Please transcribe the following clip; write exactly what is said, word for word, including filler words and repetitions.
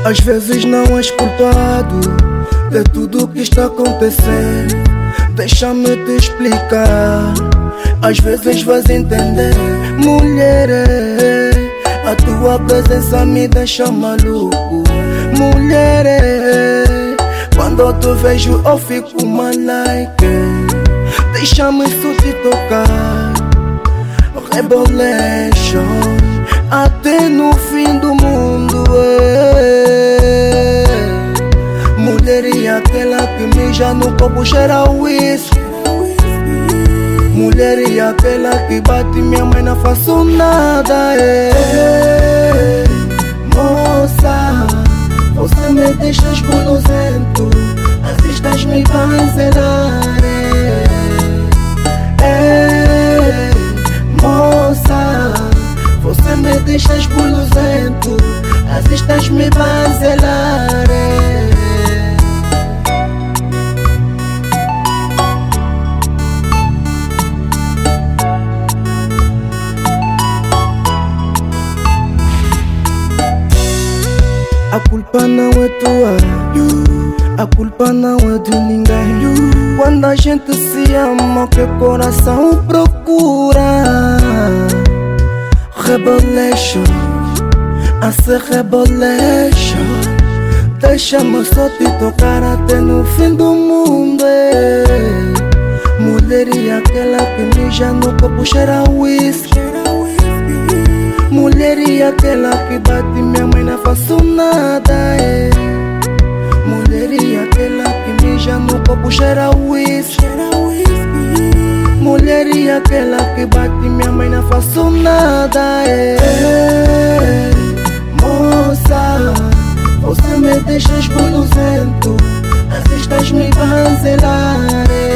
Às vezes não és culpado de tudo que está acontecendo. Deixa-me te explicar, às vezes vais entender. Mulher, a tua presença me deixa maluco. Mulher, quando eu te vejo eu fico malaique. Deixa-me só te tocar. Rebolation, até no fim do mundo. É. Mulher e aquela que mija no copo cheira whisky. Mulher e aquela que bate minha mãe não faço nada. É. Moça, você me deixas gulosento, assistas me vanzelar. É. Moça, você me deixas gulosento, assistas me vanzelar. A culpa não é tua, a culpa não é de ninguém. Quando a gente se ama, o que o coração procura. Rebolation, a ser rebolation. Deixa-me só te tocar até no fim do mundo. É. Mulher e aquela que mija no copo cheira whisky. Mulher e aquela que bate minha mãe não faço nada. É. Mulher e aquela que mija no copo cheira whisky. Mulher e aquela que bate minha mãe não faço nada. É. Moça, você me deixas gulosento, assistas me vanzelar.